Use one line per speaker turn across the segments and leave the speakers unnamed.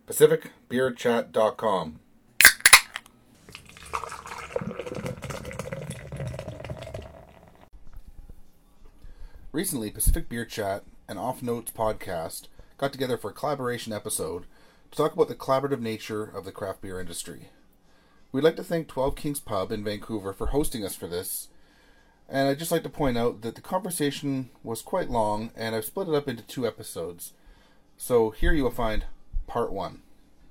PacificBeerChat.com. Recently, Pacific Beer Chat and Off Notes podcast got together for a collaboration episode to talk about the collaborative nature of the craft beer industry. We'd like to thank 12 Kings Pub in Vancouver for hosting us for this, and I'd just like to point out that the conversation was quite long, and I've split it up into 2 episodes. So here you will find part 1.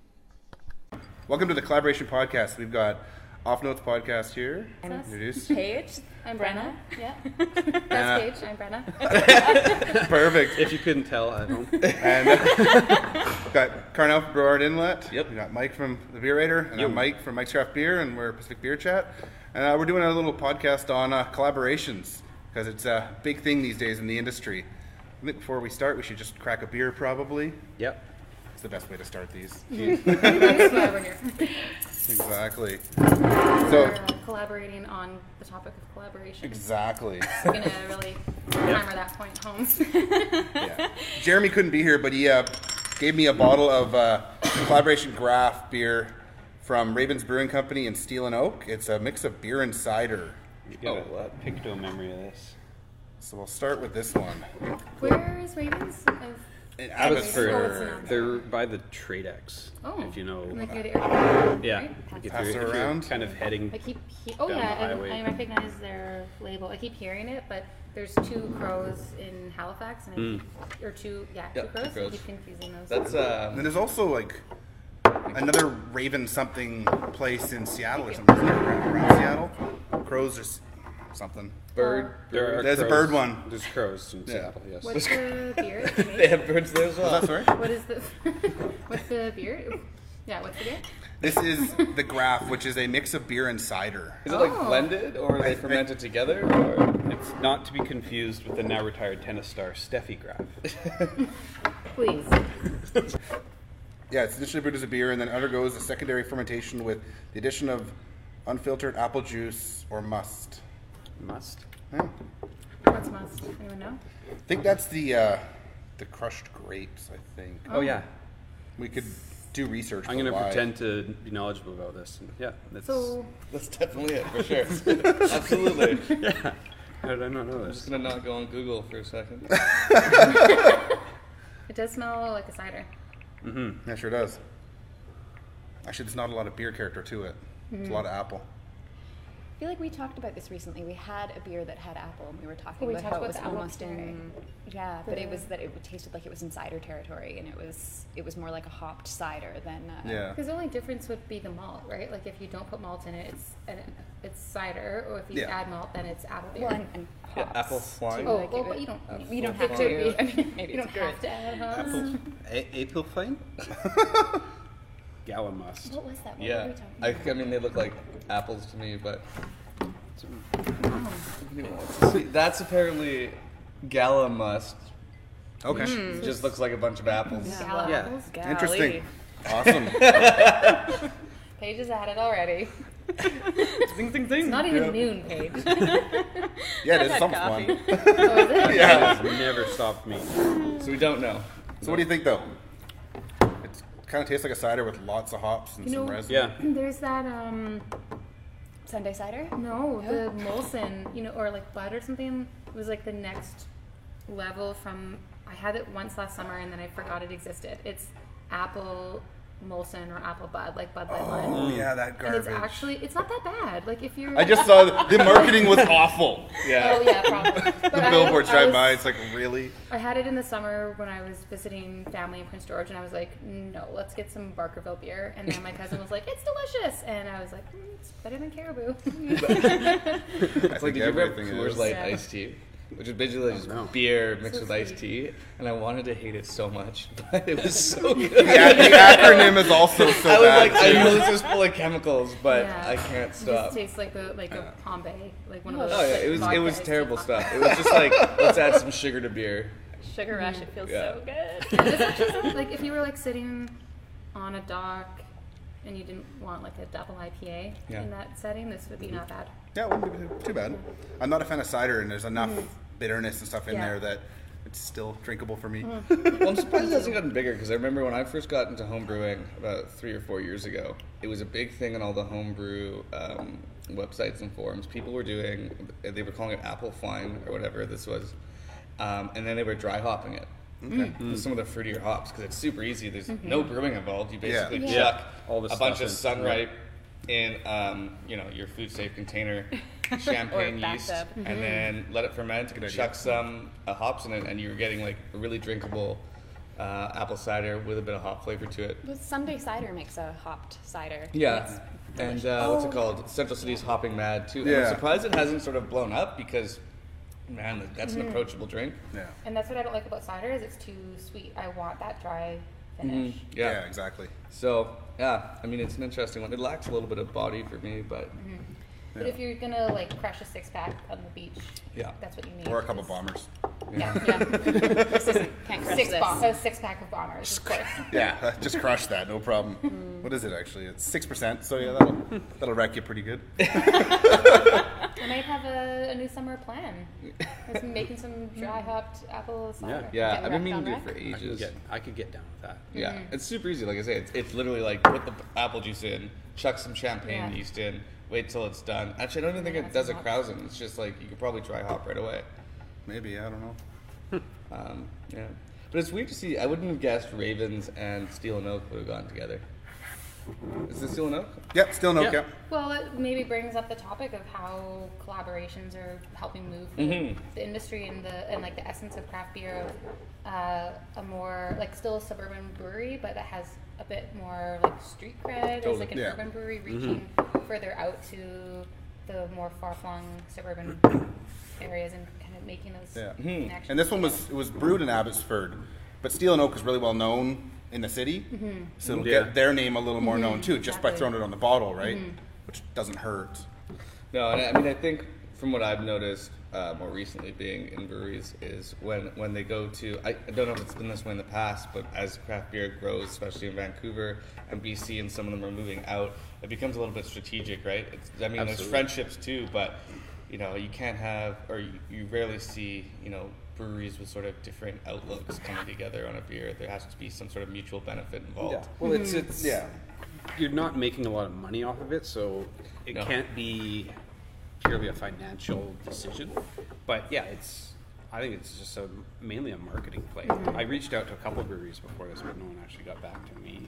Welcome to the collaboration podcast. We've got Off Notes podcast here. Introduce
Paige. I'm Brenna. Yeah. That's Paige. I'm Brenna.
Perfect.
If you couldn't tell at home.
And we've got Carnell from Breward Inlet.
Yep.
We've got Mike from The Beer Raider. And I'm Mike from Mike's Craft Beer, and we're Pacific Beer Chat. And we're doing a little podcast on collaborations, because it's a big thing these days in the industry. I think before we start, we should just crack a beer, probably.
Yep.
It's the best way to start these.
We're here.
Exactly.
We're collaborating on the topic of collaboration.
Exactly.
We're going to really hammer that point home.
Yeah. Jeremy couldn't be here, but he gave me a bottle of collaboration Graf beer from Ravens Brewing Company in Steel and Oak. It's a mix of beer and cider.
You got a picto memory of this.
So we'll start with this one.
Where is Ravens?
In
Abbotsford.
Abbotsford.
They're by the Tradex.
Oh.
If you know.
Like near the airport.
Yeah.
Right?
Like if
Pass
you're,
it
if you're
around.
kind of heading.
I keep
down the
I
highway.
recognize their label. I keep hearing it, but there's 2 crows in Halifax, and or 2 crows.
crows.
I keep confusing those.
That's
And there's also like another Raven something place in Seattle or something, isn't there? Around Seattle. Crows or something.
bird.
There's a
crows.
bird one.
There's crows in Seattle, yes.
What's the beer? that you make?
They have birds there as well.
Is that sorry?
What is the what's the beer? Yeah, what's the beer?
This is the Graf, which is a mix of beer and cider.
Is it like
Oh.
blended, or are they fermented together? Or?
It's not to be confused with the now retired tennis star Steffi Graf.
Please.
Yeah, it's initially brewed as a beer and then undergoes a secondary fermentation with the addition of unfiltered apple juice or must.
Must.
Yeah.
What's must? Anyone know?
I think that's the crushed grapes, I think.
Oh, yeah.
We could do research.
I'm
for
going to
why.
pretend to be knowledgeable about this. And yeah, that's.
So
That's definitely it, for sure. Absolutely.
Yeah. How did I not know
I'm
this?
just gonna not go on Google for a second.
it does smell like a cider.
Yeah, sure does. Actually, there's not a lot of beer character to it. It's a lot of apple.
I feel like we talked about this recently. We had a beer that had apple, and we were talking
We
about
talked
how it
about
was
the apple
almost
puree.
in but it was that it tasted like it was in cider territory, and it was more like a hopped cider than
Yeah.
Because the only difference would be the malt, right? Like if you don't put malt in it, it's cider, or if you
Yeah.
add malt, then it's apple beer.
Well, and
Yeah,
hops.
apple wine.
too,
Oh,
like
well,
it
but
was-
you don't
have
have
to.
to.
I mean, maybe
You don't
it's good.
have to add hops.
Apple flame? Gala must.
What was that? What were
Yeah,
we talking
I mean they look like apples to me, but
about?
See, that's apparently Gala must.
Okay.
It just looks like a bunch of apples.
Gala
Yeah.
apples?
Interesting. Awesome.
Paige is at it already.
Ding, ding, ding.
It's not even noon, Paige.
Yeah, it is some fun.
Oh, is it?
Yeah.
Has never stopped me.
So we don't know.
So what do you think, though? It kind of tastes like a cider with lots of hops and
You
some
know-
resin.
Yeah.
There's that,
Sunday cider.
no, the Molson, or like Bud or something. It was like the next level from, I had it once last summer and then I forgot it existed. It's apple Molson or apple Bud, like Bud Light Lime.
Oh, yeah, that
And
garbage.
it's not that bad. Like if you're...
I just saw the marketing was awful.
Yeah.
Oh yeah, probably. But
The
I-
billboards
I
drive
was-
by, it's like, really?
I had it in the summer when I was visiting family in Prince George, and I was like, no, let's get some Barkerville beer. And then my cousin was like, it's delicious. And I was like, it's better than Caribou.
It's like, did you ever have
everything
Coors
is.
Light
Yeah.
iced tea? Which is basically just
no.
beer mixed
So
with iced
sweet.
tea, and I wanted to hate it so much, but it was so good.
Yeah, the acronym is also so
I was
bad.
like, I
too.
know this is full of chemicals, but
Yeah.
I can't
It
stop.
just tastes like a Pombe, like one of those.
Oh yeah,
like,
it was
vodka iced tea
terrible
Pombe.
stuff. It was just like, let's add some sugar to beer.
Sugar rush. It feels
Yeah.
so good.
It's actually something- like if you were like sitting on a dock and you didn't want like a double IPA
Yeah.
in that setting, this would be not bad.
Yeah, it wouldn't be too bad. I'm not a fan of cider, and there's enough bitterness and stuff in
Yeah.
there that it's still drinkable for me.
Well, I'm surprised it hasn't gotten bigger because I remember when I first got into home brewing about 3 or 4 years ago, it was a big thing on all the homebrew websites and forums. People were doing, they were calling it apple fine or whatever this was, and then they were dry hopping it. With some of the fruitier hops because it's super easy. There's no brewing involved. You basically chuck
all the
a bunch of
stuff in.
Sunripe in, your food safe container, champagne
Or
yeast,
bathtub.
and then let it ferment. Chuck some hops in it, and you're getting like a really drinkable apple cider with a bit of hop flavor to it.
Well, Someday Cider makes a hopped cider.
Yeah, and what's it called? Central City's Hopping Mad too. And
Yeah.
I'm surprised it hasn't sort of blown up because, man, that's an approachable drink.
Yeah.
And that's what I don't like about cider is it's too sweet. I want that dry finish.
Yeah, exactly.
So yeah, I mean it's an interesting one. It lacks a little bit of body for me, but
But if you're gonna like crush a 6-pack on the beach,
Yeah.
that's what you need.
Or a couple
is-
bombers.
Yeah,
Can't crush
six
this.
a 6-pack of bombers, of course.
Yeah, just crush that, no problem. What is it actually? It's 6%, so yeah, that'll wreck you pretty good.
I might have a new summer plan. It's making some dry hopped apple cider.
yeah,
Get
I've been
wrecked
meaning
on
to do
wreck?
it for ages.
I could get down with that.
Yeah, it's super easy. Like I say, it's literally like put the apple juice in, chuck some champagne
Yeah.
yeast in, wait till it's done. Actually, I don't even think
Yeah,
it does a
that's
krausen. It's just like you could probably dry hop right away.
Maybe, I don't know.
Yeah, but it's weird to see. I wouldn't have guessed Ravens and Steel and Oak would have gone together. Is this Steel and Oak?
Yep, still no,
Yeah.
yep.
Well, it maybe brings up the topic of how collaborations are helping move the industry and like the essence of craft beer of a more like still a suburban brewery, but that has a bit more like street cred as like an
Yeah.
urban brewery reaching further out to the more far-flung suburban areas and kind of making those
Yeah.
connections.
And this one was brewed in Abbotsford, but Steel and Oak is really well known in the city, so it'll
Yeah.
get their name a little more known too, just by
Exactly.
throwing it on the bottle, right? Which doesn't hurt.
No, and I mean I think from what I've noticed more recently being in breweries is when they go to I don't know if it's been this way in the past, but as craft beer grows, especially in Vancouver and BC, and some of them are moving out, it becomes a little bit strategic, right? There's
Absolutely.
friendships too, but you can't have or you rarely see breweries with sort of different outlooks coming together on a beer. There has to be some sort of mutual benefit involved.
Yeah. Well, it's
Yeah.
You're not making a lot of money off of it, so it
No.
can't be purely a financial decision. But yeah, I think it's just mainly a marketing play. I reached out to a couple of breweries before this, but no one actually got back to me.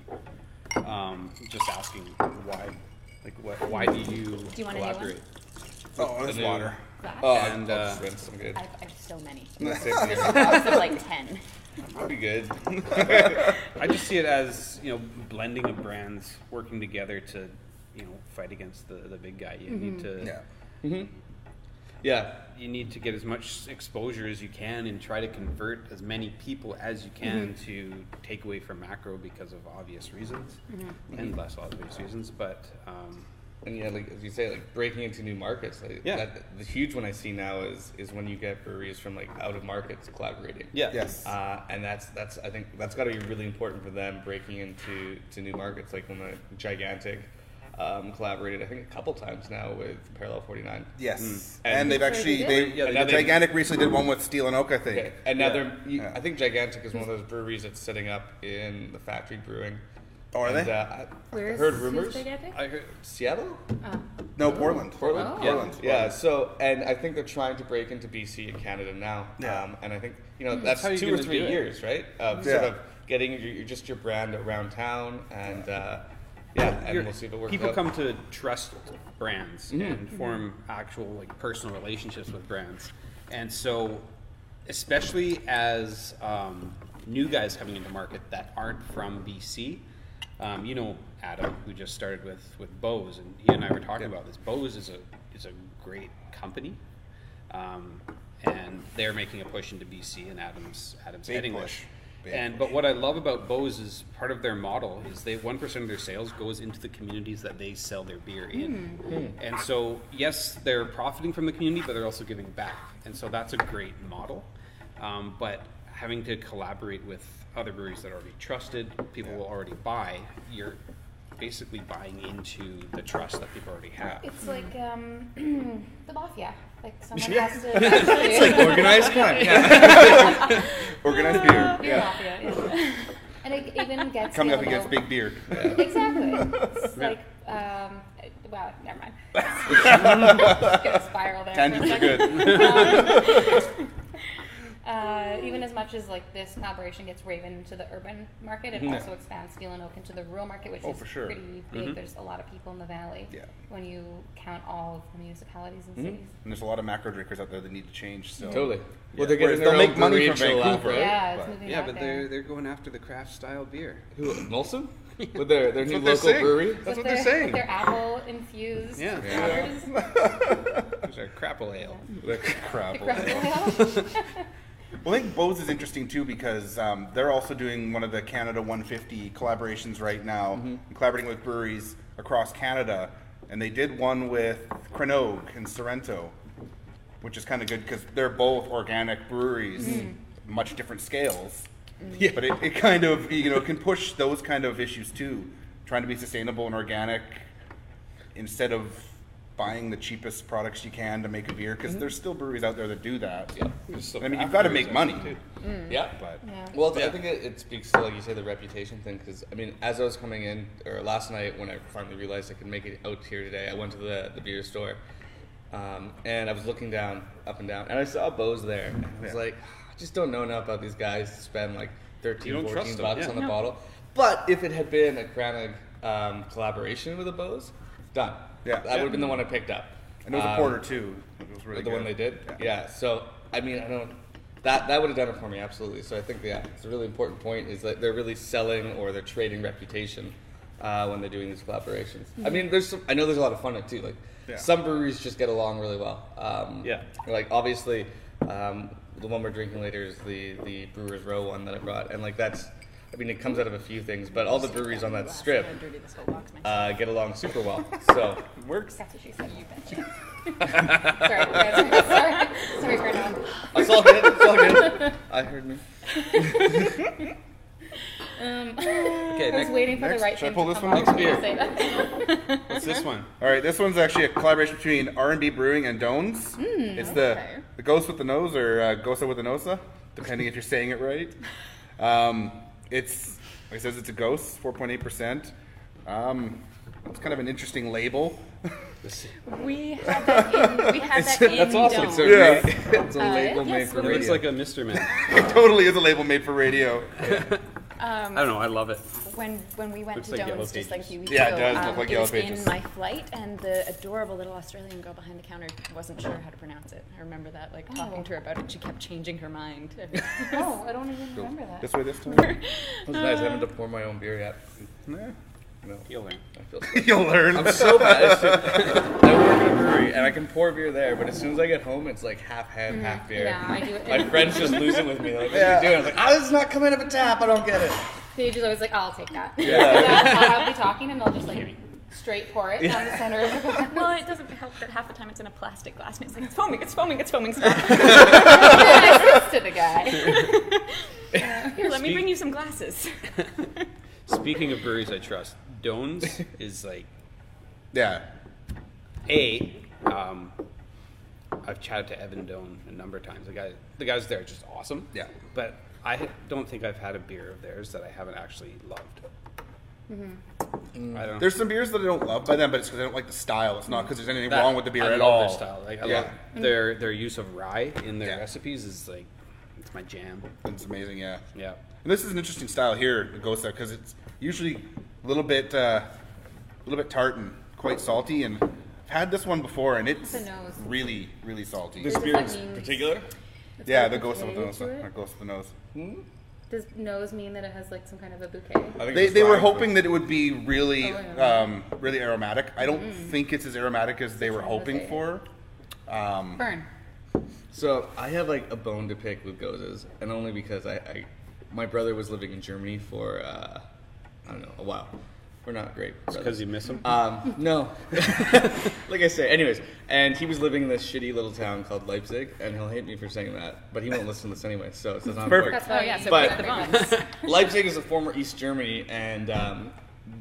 Just asking why, why do you
you want a new one?
collaborate?
Oh, there's
new-
water.
Oh,
And,
I'll just rinse them good.
I have so many.
That's
There's
it.
a box of like 10.
Pretty good.
I just see it as blending of brands working together to fight against the big guy. You need to
Yeah.
Yeah.
you need to get as much exposure as you can and try to convert as many people as you can to take away from macro because of obvious reasons and less obvious reasons. But
And yeah, like as you say, like breaking into new markets. Like
Yeah.
the huge one I see now is when you get breweries from like out of markets collaborating.
yeah,
Yes.
And that's I think that's got to be really important for them breaking into new markets. Like when the Gigantic collaborated, I think a couple times now with Parallel 49.
Yes.
And-
And they've actually
Yeah,
they
they
did.
Gigantic recently did one with Steel and Oak, I think.
Okay. And now
Yeah.
Yeah.
I think Gigantic is one of those breweries that's setting up in the Factory Brewing.
Oh, are
And,
they?
I
Where's
heard
who's
rumors.
Gigantic?
I heard.
Seattle?
No, Portland.
Portland?
Oh.
Yeah.
Portland.
Yeah, so, and I think they're trying to break into BC and Canada now.
Yeah.
And I think, that's
how you're
2 or
gonna
3
do it.
years, right? Of
Yeah.
sort of getting your brand around town and, and we'll see if it works
People
out.
come to trust brands and form actual personal relationships with brands, and so especially as new guys coming into market that aren't from BC. Adam, who just started with Bose, and he and I were talking about this. Bose is a great company, and they're making a push into BC, and Adam's
Big
heading
push.
this.
Big
But what I love about Bose is part of their model is 1% of their sales goes into the communities that they sell their beer in. And so, yes, they're profiting from the community, but they're also giving back. And so that's a great model. But having to collaborate with other breweries that are already trusted, people will already buy, basically buying into the trust that people already have.
It's like the mafia. Like someone
Yeah.
has to. Actually,
It's like organized crime. Yeah.
Organized beer.
Beer mafia. Yeah. And it even gets
Coming up
scalable.
against Big Beer.
Exactly. It's like, well, never mind. Just gonna spiral there.
Tangents
for
are
a
good.
second. Even as much as like this collaboration gets Raven into the urban market, it also expands Steel and Oak into the rural market, which is
for sure.
pretty big. There's a lot of people in the valley.
Yeah.
When you count all of the municipalities and cities.
And there's a lot of macro drinkers out there that need to change. So.
Totally. Well,
Whereas
they're getting
they'll
their
make
own
money
brewery
from
in Chilliwack,
Vancouver.
right?
Yeah, it's
But-
moving
Yeah,
out
but
there.
they're going after the craft style beer.
Who, Molson? With their new
what they're
local
saying.
brewery?
That's what
With
they're
their-
saying.
With their apple infused
Yeah.
waters.
There's our crapple ale.
Crap.
Crapple ale.
Well, I think Bose is interesting too because they're also doing one of the Canada 150 collaborations right now, and collaborating with breweries across Canada. And they did one with Cranogue and Sorrento, which is kind of good because they're both organic breweries, much different scales.
Yeah.
But it kind of can push those kind of issues too, trying to be sustainable and organic instead of buying the cheapest products you can to make a beer because there's still breweries out there that do that.
Yeah.
I mean, you've got to make money.
Yeah.
But
Yeah.
Well, I think it speaks to, like you say, the reputation thing. Because I mean, as I was coming in, or last night when I finally realized I could make it out here today, I went to the beer store, and I was looking up and down, and I saw Bose there. And I was like, I just don't know enough about these guys to spend like
You
13,
don't
14
trust them,
bucks
yeah.
on the bottle. But if it had been a Cranach collaboration with a Bose, done.
Yeah.
That would have been the one I picked up.
and there was a porter too. It was really
The
good.
one they did? Yeah. So, I mean, I don't. That would have done it for me, absolutely. So I think, yeah, it's a really important point is that they're really selling or they're trading reputation when they're doing these collaborations. I mean, I know there's a lot of fun in it too. Like,
Yeah.
some breweries just get along really well.
Yeah.
Like, obviously, the one we're drinking later is the Brewers Row one that I brought. And, like, that's, I mean, it comes out of a few things, but all the breweries on that strip get along super well. So,
Works.
That's what she said. You betcha. Sorry, Fernando.
it's all good. It's all good. I heard me.
Okay,
I was waiting for
next.
the right
Should I
thing
pull
to
this
come
one?
out
Next
for me to
beer.
say that.
what's this one?
All right, this one's actually a collaboration between R&B Brewing and Dones. It's the Ghost with the Nose or Gosa with the Nosa, depending if you're saying it right. It says it's a Ghost, 4.8%. It's kind of an interesting label.
We had that in
That's awesome.
Dome.
It's a,
Yeah.
it's a label made
yes,
for
It
radio.
looks like a Mr. Man.
It totally is a label made for radio.
I don't know. I love it.
When we went
Looks
to
like Yellow
Domes just like a
Pages.
few weeks
Yeah, it
ago,
does look like
it
Yellow
was
Pages.
in my flight, and the adorable little Australian girl behind the counter wasn't sure how to pronounce it. I remember that, like talking to her about it, she kept changing her mind.
Oh, I don't even remember that.
This way this time.
It was nice. I haven't to pour my own beer yet.
Yeah.
No,
You'll learn.
I feel so.
You'll learn.
I'm so bad. I work at a brewery and I can pour beer there, but as soon as I get home, it's like half hand, half beer.
Yeah, I do it.
My friends just lose it with me. They're like, what
Yeah.
are you doing? I was like, this is not coming out of a tap. I don't get it.
Paige is always like, I'll take that.
Yeah.
I'll be talking and they'll just like straight pour it down the center of the glass.
Well, it doesn't help that half the time it's in a plastic glass, and it's like, it's foaming, it's foaming, it's foaming. Stop.
I to the guy.
Here, let me bring you some glasses.
Speaking of breweries I trust, Dones is like
Yeah.
I've chatted to Evan Doan a number of times. The guys there are just awesome.
Yeah.
But I don't think I've had a beer of theirs that I haven't actually loved. I don't know.
There's some beers that I don't love by them, but it's because I don't like the style. It's not because there's anything
That-
wrong with the beer
I
at
love
all.
their style. Like I
Yeah.
love their use of rye in their
Yeah.
recipes is like it's my jam.
It's amazing, yeah.
Yeah.
And this is an interesting style here, the Gosa, because it's usually a little bit tart and quite salty. And I've had this one before, and it's
The nose.
really, really salty.
This
Does
beer
that
in
mean-
particular?
Yeah,
got
the
a
Gosa with the
bouquet
Nosa.
to it?
Or Gosa with the Nose.
Does nose mean that it has like some kind of a bouquet?
I think
They,
it's
they were
rye,
hoping that it would be really,
Oh, yeah.
really aromatic. I don't think it's as aromatic as they were hoping
Okay.
for.
Burn.
So I have like a bone to pick with Gozas, and only because my brother was living in Germany for I don't know, a while. We're not great.
Because
brothers.
you miss them.
No. Like I say, anyways, and he was living in this shitty little town called Leipzig, and he'll hate me for saying that, but he won't listen to this anyway, so it's not
Perfect.
That's
Oh,
why
yeah,
you
so
But-
pick the bones.
Leipzig is a former East Germany, and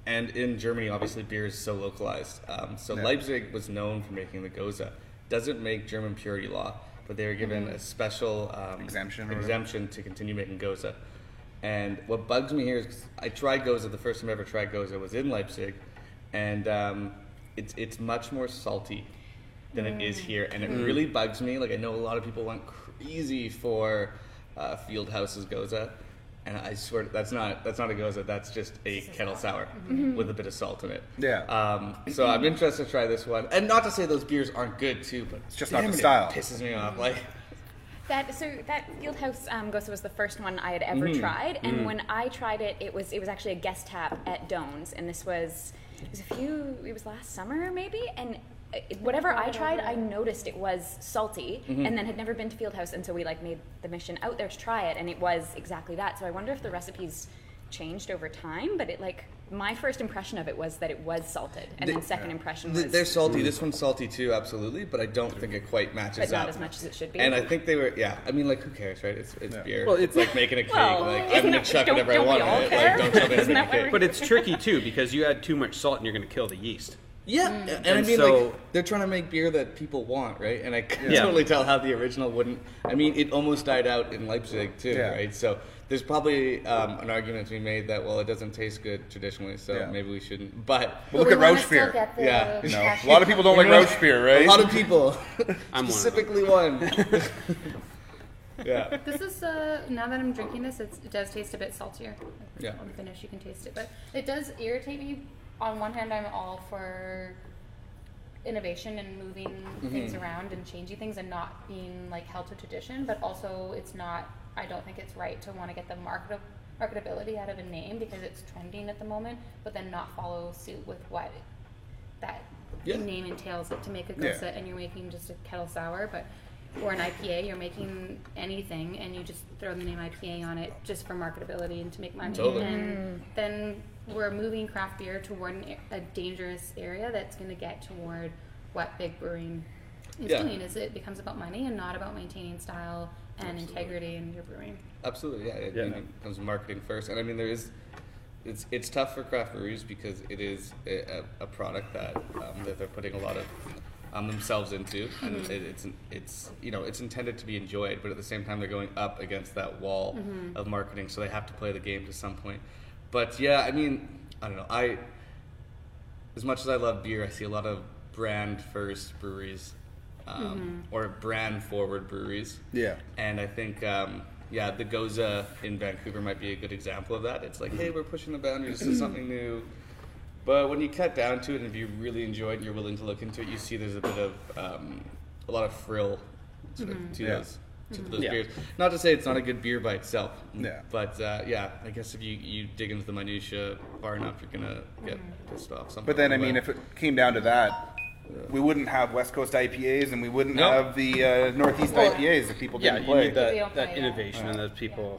And in Germany, obviously, beer is so localized. So Leipzig was known for making the Gose. Doesn't make German purity law, but they were given a special exemption to continue making Gose. And what bugs me here is 'cause I tried Gose. The first time I ever tried Gose was in Leipzig, and it's much more salty than it is here, and it really bugs me. Like, I know a lot of people went crazy for Fieldhouse's Gose, and I swear that's not a Gose. That's just a kettle sour with a bit of salt in it.
Yeah.
So I'm interested to try this one, and not to say those beers aren't good too, but
It's just not the style.
It pisses me off. Like.
That Fieldhouse Gose was the first one I had ever tried, and when I tried it, it was actually a guest tap at Doan's, and it was last summer maybe, and whatever I tried, I noticed it was salty, and then had never been to Fieldhouse until we made the mission out there to try it, and it was exactly that. So I wonder if the recipes changed over time, but my first impression of it was that it was salted, and then second impression was...
They're salty. This one's salty too, absolutely, but I don't think it quite matches
but not
up.
as much as it should be.
And I think they were, I mean, who cares, right? It's beer.
Well,
it's like making a cake.
Well,
I'm going to chuck
don't-
whatever I
don't
want
we all
in it.
care?
Don't jump in
Isn't
and
that
make a
what
cake.
But it's tricky too, because you add too much salt and you're going to kill the yeast.
Yeah, and I
And
mean,
so-
they're trying to make beer that people want, right? And I can totally tell how the original wouldn't. I mean, it almost died out in Leipzig too, right? So there's probably an argument to be made that, well, it doesn't taste good traditionally, so maybe we shouldn't. But
Well, look at Roche beer.
Yeah.
A lot of people don't like Roche beer, right?
a lot of people,
I'm
specifically one. Yeah.
This is now that I'm drinking this, it does taste a bit saltier.
Yeah.
On the finish, you can taste it, but it does irritate me. On one hand, I'm all for innovation and moving things around and changing things and not being held to tradition, but also it's not. I don't think it's right to want to get the marketability out of a name because it's trending at the moment, but then not follow suit with what that name entails. To make a Gose and you're making just a kettle sour, or an IPA, you're making anything and you just throw the name IPA on it just for marketability and to make money.
Totally.
And then we're moving craft beer toward a dangerous area that's going to get toward what big brewing is doing. Is it becomes about money and not about maintaining style and integrity in your brewing.
Absolutely, it comes to marketing first, and I mean it's tough for craft breweries because it is a product that they're putting a lot of themselves into, and it's intended to be enjoyed, but at the same time they're going up against that wall of marketing, so they have to play the game to some point. But I mean, I don't know. As much as I love beer, I see a lot of brand first breweries. Or brand forward breweries. Yeah. And I think, the Gose in Vancouver might be a good example of that. It's like, hey, we're pushing the boundaries to something new. But when you cut down to it, and if you really enjoy it and you're willing to look into it, you see there's a bit of, a lot of frill to those beers. Not to say it's not a good beer by itself. But, I guess if you dig into the minutiae far enough, you're going to get pissed off.
But then, I mean, if it came down to that, we wouldn't have West Coast IPAs, and we wouldn't have the Northeast IPAs if people didn't play.
You need that innovation and those people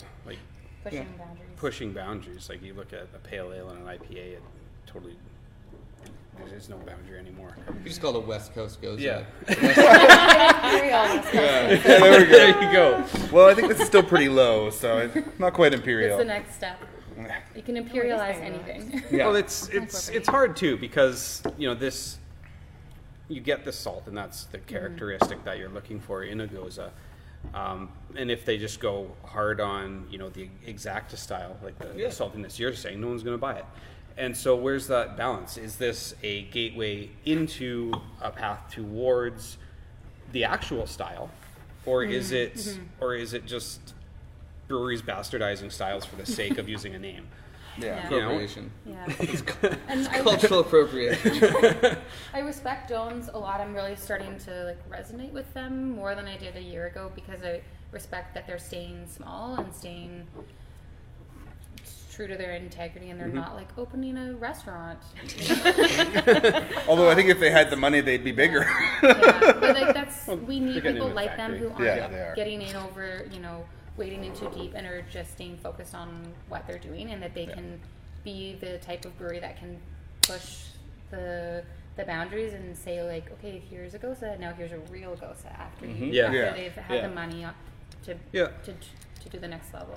pushing boundaries. Like you look at a pale ale and an IPA, it totally there's no boundary anymore.
You just call it a West Coast Gose.
Yeah.
There we go.
There you go.
Well, I think this is still pretty low, so it's not quite imperial.
It's the next step. You can imperialize anything.
Well, it's hard too because this. You get the salt, and that's the characteristic that you're looking for in a Gose. And if they just go hard on, the exacta style, like the saltiness you're saying, no one's going to buy it. And so where's that balance? Is this a gateway into a path towards the actual style, or is it just breweries bastardizing styles for the sake of using a name?
Appropriation.
And
Cultural appropriation.
I respect Doan's a lot. I'm really starting to resonate with them more than I did a year ago because I respect that they're staying small and staying true to their integrity, and they're not opening a restaurant.
Although I think if they had the money, they'd be bigger.
But we need people like them who aren't getting in over wading in too deep and are just staying focused on what they're doing, and that they can be the type of brewery that can push the boundaries and say okay, here's a Gose, now here's a real Gose after they've had the money to do the next level.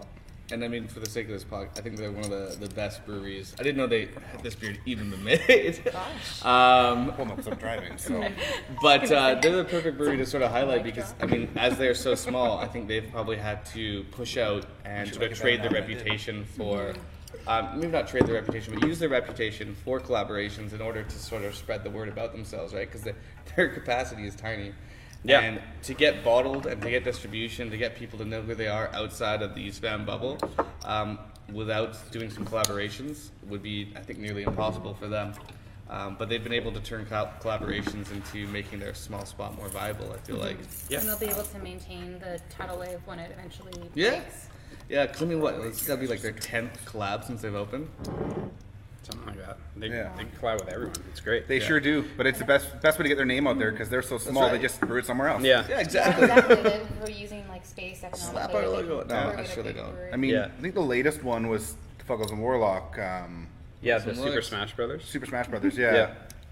And I mean, for the sake of this podcast, I think they're one of the best breweries. I didn't know they had this beer even been made.
Well, no, because I'm driving, so.
But they're the perfect brewery to sort of highlight because, I mean, as they're so small, I think they've probably had to push out and sort of trade their reputation for, maybe not trade their reputation, but use their reputation for collaborations in order to sort of spread the word about themselves, right? Because their capacity is tiny.
Yeah.
And to get bottled and to get distribution, to get people to know who they are outside of the East Van bubble, without doing some collaborations would be, I think, nearly impossible for them. But they've been able to turn collaborations into making their small spot more viable, I feel like.
Yeah.
And they'll be able to maintain the tidal wave when it eventually
Yeah.
breaks.
Yeah, because I mean, what? It's got to be like their 10th collab since they've opened.
Something like that. They
Yeah.
collab with everyone. It's great.
They sure do, but it's the best way to get their name out there because they're so small.
right.
They just brew it somewhere else.
Yeah.
Yeah,
Yeah,
exactly.
exactly. We're using like space economically.
Slap our
I think
logo. No,
we're
I'm
gonna
sure they
be
don't.
brewery.
I mean,
Yeah.
I think the latest one was Fuggles and Warlock,
Yeah, the
Some
Super
lyrics.
Smash Brothers.
Super Smash Brothers. Yeah.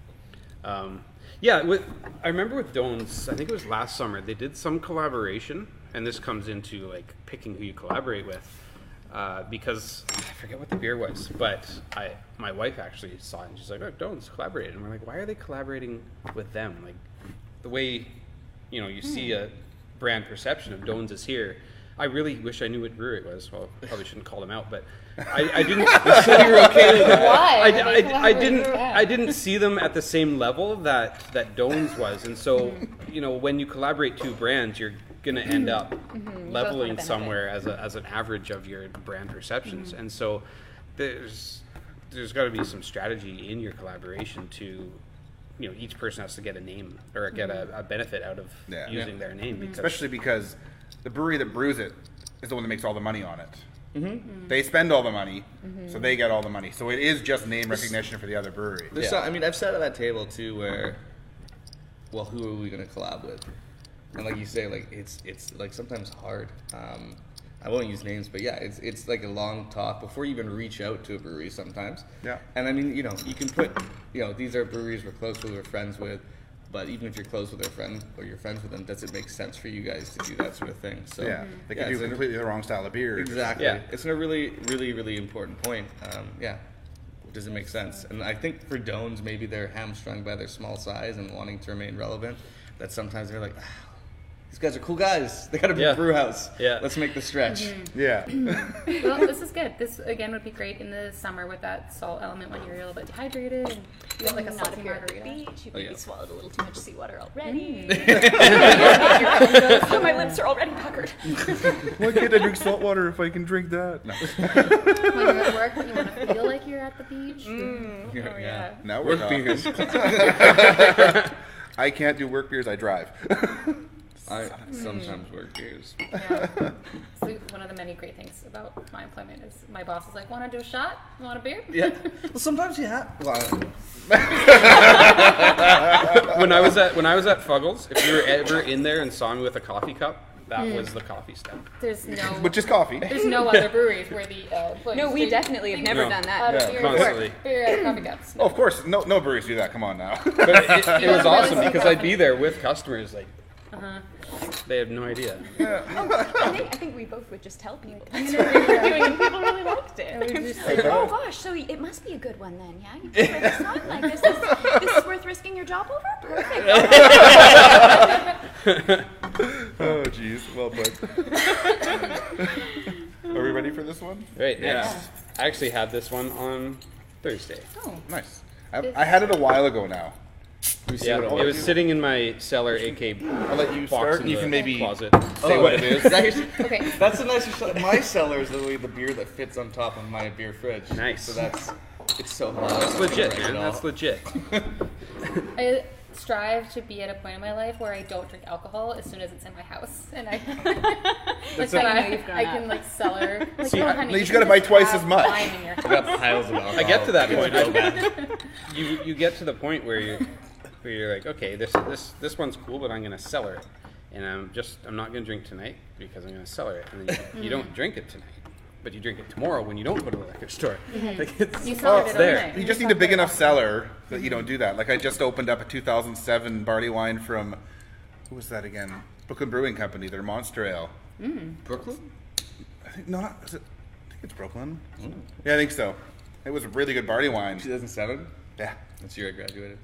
Yeah. I remember with Dones, I think it was last summer, they did some collaboration, and this comes into like picking who you collaborate with, because I forget what the beer was, but my wife actually saw it and she's like, "Oh, Dones collaborated," and we're like, "Why are they collaborating with them?" Like the way, you see a brand perception of Dones is here. I really wish I knew what brewery it was. Well, probably shouldn't call them out, but I didn't. You said you were okay with that.
Why? Are they
I
collaborating with them?
I didn't see them at the same level that Dones was, and so when you collaborate two brands, you're gonna end up leveling
benefit.
somewhere as an average of your brand perceptions, and so there's got to be some strategy in your collaboration to. Each person has to get a name or get a benefit out of
Yeah.
using their name, because
Especially because the brewery that brews it is the one that makes all the money on it. They spend all the money, so they get all the money. So it is just name recognition for the other brewery.
There's some, I mean, I've sat at that table too where, well, who are we going to collab with? And like you say, like it's like sometimes hard. I won't use names, but yeah, it's like a long talk before you even reach out to a brewery sometimes.
Yeah.
And I mean, you can put, these are breweries we're close with, we're friends with, but even if you're close with their friend or you're friends with them, does it make sense for you guys to do that sort of thing? So
Yeah, they could
it's
do completely the wrong style of beer.
Exactly.
Yeah.
It's a really, really, really important point. Does it make sense? And I think for Dones, maybe they're hamstrung by their small size and wanting to remain relevant. That sometimes they're like, these guys are cool guys. They got a big
Yeah.
brew house.
Yeah.
Let's make the stretch.
Yeah.
Well, this is good. This again would be great in the summer with that salt element when you're a little bit dehydrated and you want like a
Not
salty
if you're at the
margarita.
beach, you
Oh,
maybe
yeah.
swallowed a little too much seawater already.
Mm.
Oh, my lips are already puckered.
Why can't I drink salt water if I can drink that? No.
When you're at work, when you want to feel like you're at the beach.
Yeah.
Yeah.
Now we're talking. I can't do work beers. I drive.
I sometimes work beers.
Yeah. So one of the many great things about my employment is my boss is like, "Want to do a shot? Want a beer?"
Yeah. Well, sometimes you have. Well,
when I was at Fuggles, if you were ever in there and saw me with a coffee cup, that was the coffee step.
There's no.
Which is coffee.
There's no other breweries where the employees
No, we
do
definitely have never
No.
done
out
that.
of beer,
constantly.
beer out of coffee cups.
Oh, of course. No breweries do that. Come on now.
But it was awesome
really
because I'd be there with customers, like
Uh-huh.
they have no idea.
I think we both would just tell people that's what we were doing, and people really liked it.
We just say,
Oh gosh, so it must be a good one then, yeah? You prefer this one? Like this is worth risking your job over? Perfect.
Oh, jeez. Well put. Are we ready for this one?
Right,
Yeah.
next. I actually had this one on Thursday.
oh,
Nice. I had it a while ago now.
Yeah,
what
it was
you-
sitting in my cellar, AK
I'll let you
box
start.
in
You
the
can maybe
closet.
say what it is.
okay.
That's the nicest. My cellar is literally the beer that fits on top of my beer fridge.
Nice.
So it's so hot.
That's legit,
Right
man.
at all.
That's legit.
I strive to be at a point in my life where I don't drink alcohol as soon as it's in my house, and I like
how
that
you know you've grown
I
up.
can like cellar. Like,
See,
oh,
I-
honey,
you
you
just
can
gotta buy
just
twice
have
as much.
wine in your
I got piles of alcohol.
I get to that
It's
point.
real bad.
You get to the point where you're like, okay, this one's cool, but I'm gonna cellar it, and I'm not gonna drink tonight because I'm gonna cellar it, and then you don't drink it tonight, but you drink it tomorrow when you don't go to the liquor store. Like it's,
You cellared it
there.
overnight.
You just need a big enough cellar that you don't do that. Like I just opened up a 2007 barley wine from, who was that again? Brooklyn Brewing Company. Their Monster Ale.
Brooklyn?
I think not. Is it it's Brooklyn. Yeah, I think so. It was a really good barley wine.
2007.
Yeah.
That's the year I graduated.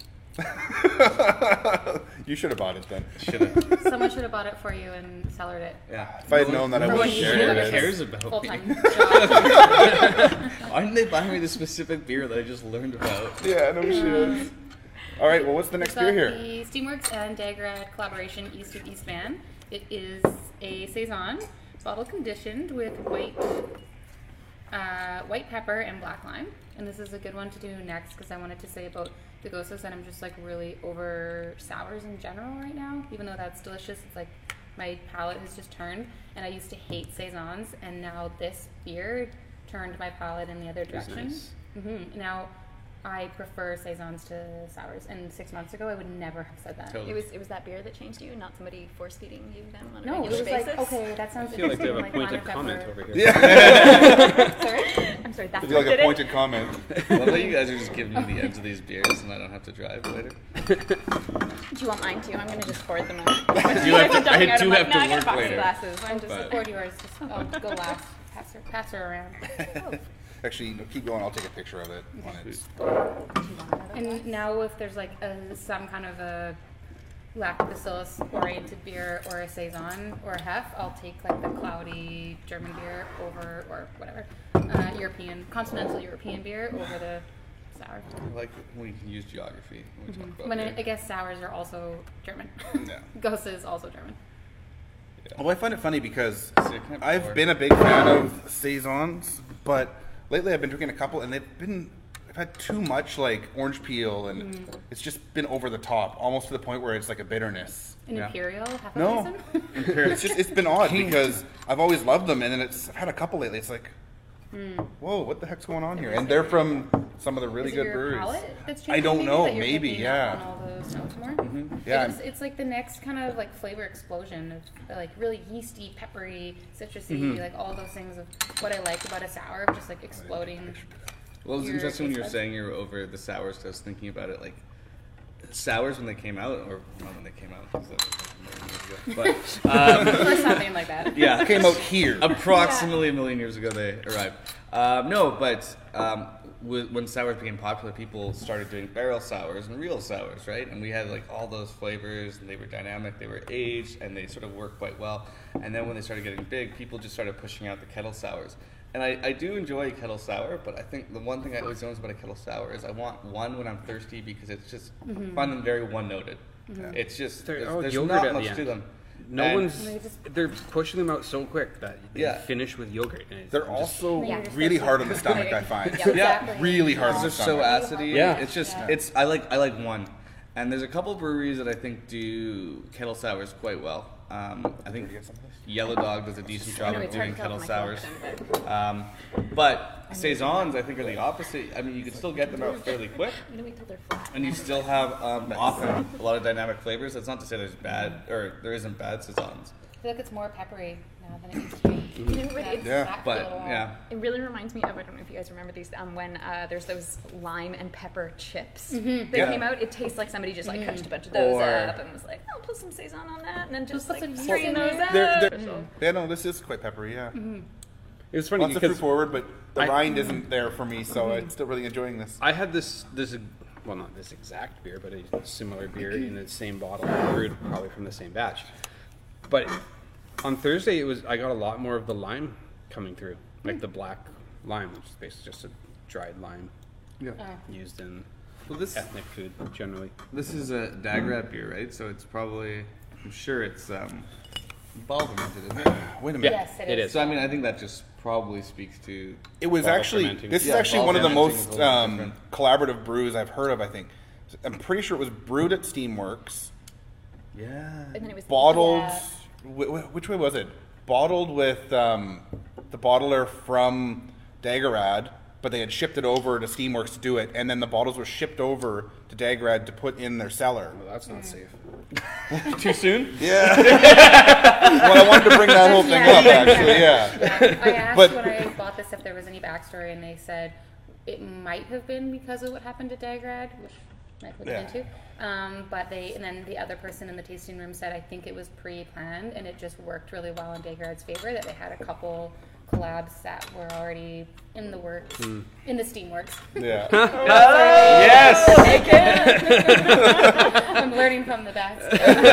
You should have bought it then.
Should have.
Someone should have bought it for you and cellared it.
Yeah.
If I had known that, I
For
would
when
have
you
shared
do
it.
cares
this
about me?
full-time job.
Why didn't they buy me the specific beer that I just learned about?
Yeah, no shit. All right, well, what's the next
We've
beer
got
here?
the Steamworks and Dagrad collaboration, East of Eastman. It is a saison, bottle conditioned with white pepper and black lime. And this is a good one to do next because I wanted to say about the Gosas that I'm just like really over sours in general right now. Even though that's delicious, it's like my palate has just turned. And I used to hate saisons, and now this beer turned my palate in the other direction.
nice.
Now I prefer saisons to sours, and 6 months ago I would never have said that.
Totally.
It was that beer that changed you, not somebody force feeding you them on a
No, it
regular
was
basis.
like, okay, that sounds
I feel like they have a
interesting,
pointed
lemon
comment
pepper.
over here.
Yeah.
Sorry, I'm sorry. That's
I feel
what
like a
did it.
pointed comment.
I love that you guys are just giving me the ends of these beers and I don't have to drive later.
Do you want mine too? I'm gonna just pour them out.
I do have to work
box of
later.
glasses.
I'm just
But-
poured yours. Just I'll go last. Pass her around.
Actually, no, keep going. I'll take a picture of it when it's.
And now, if there's like some kind of a lactobacillus oriented beer or a saison or a hef, I'll take like the cloudy German beer over, or whatever, continental European beer over the sour.
I like when we can use geography when we talk about
When
beer.
I guess sours are also German.
Yeah.
Gose is also German.
Well, I find it funny because
So you can't
I've
pour.
been a big fan of saisons, but lately I've been drinking a couple, and I've had too much like orange peel, and it's just been over the top, almost to the point where it's like a bitterness.
An
Yeah.
imperial, half a
No,
dozen?
it's been odd because I've always loved them, and then I've had a couple lately. It's like, whoa, what the heck's going on here? And they're from some of the really
Is it
good
your
breweries.
palate that's
I
changing
don't
maybe,
know,
that you're
maybe,
picking
yeah.
up on all those notes more?
Yeah,
It's like the next kind of like flavor explosion of like really yeasty, peppery, citrusy, like all those things of what I like about a sour, just like exploding.
Well, it's
your
interesting when you were
taste buds.
saying you were over the sours, 'cause I was thinking about it, like, sours when they came out, or not when they came out, 'cause that was like a million years ago. But,
Or something like that.
yeah.
came out here.
Approximately a million years ago they arrived. No, but when sours became popular, people started doing barrel sours and real sours, right? And we had like all those flavors, and they were dynamic, they were aged, and they sort of worked quite well. And then when they started getting big, people just started pushing out the kettle sours. And I do enjoy a kettle sour, but I think the one thing I always notice about a kettle sour is I want one when I'm thirsty because it's just find them very one-noted. It's just there's
yogurt
not
at the
much
end.
to them.
No
And-
one's. They're pushing them out so quick that they
Yeah.
finish with yogurt. And it's
They're
just-
also
Yeah.
really hard on the stomach, I find.
Yeah, exactly.
Really hard on
They're
the
so
stomach.
acidy.
Yeah.
It's just
Yeah.
it's I like one, and there's a couple breweries that I think do kettle sours quite well. I think Yellow Dog does a decent job of
it's hard
doing
to tell
kettle
from my
sours.
collection,
But saisons, I think, are the opposite. I mean, you can still get them out fairly quick,
I'm gonna wait till they're flat.
and you still have often a lot of dynamic flavors. That's not to say there's bad or there isn't bad saisons.
I feel like it's more peppery now than it used to be.
You know what? It's,
Yeah.
Back for a
But
little while.
yeah,
It really reminds me of, I don't know if you guys remember these, when there's those lime and pepper chips that
Yeah.
came out. It tastes like somebody just like crushed a bunch of those
Or-
up and was like, I'll put some saison on that, and then just
put
like
some
strain
yeast in
those
there.
up.
Yeah, no, this is quite peppery, yeah.
It was funny
Lots of fruit
because
forward, but the
I-
rind isn't there for me, so I'm still really enjoying this.
I had this well, not this exact beer, but a similar beer in the same bottle, brewed probably from the same batch. But on Thursday, I got a lot more of the lime coming through, like the black lime, which is basically just a dried lime
Yeah.
used in
well, this
ethnic food generally.
this is a Dagrad beer, right? So it's probably, I'm sure it's bottle fermented, isn't it?
Wait a minute.
Yes,
It is.
So I mean, I think that just probably speaks to
It was
Bottle
actually,
fermenting.
this is
Yeah,
actually
bottle
one of the
fermenting
most
is a little different.
collaborative brews I've heard of, I think. I'm pretty sure it was brewed at Steamworks,
yeah.
And then it was
bottled,
Yeah.
which way was it? Bottled with the bottler from Dagrad, but they had shipped it over to Steamworks to do it, and then the bottles were shipped over to Dagrad to put in their cellar.
Well, that's not safe.
Too soon?
Yeah. Well, I wanted to bring that whole thing up, actually, yeah.
Yeah, I asked
But-
when I bought this if there was any backstory, and they said it might have been because of what happened at Dagrad, which might put
Yeah.
it into. And then the other person in the tasting room said I think it was pre-planned, and it just worked really well in Dagrad's favor that they had a couple collabs that were already in the works, in the steam works.
Yeah.
Yes.
I'm learning from the best.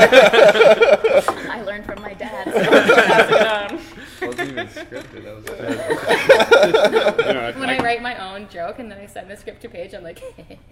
I learned from my dad. So pass it on.
Wasn't even scripted. That was
When I write my own joke and then I send the script to Paige, I'm like,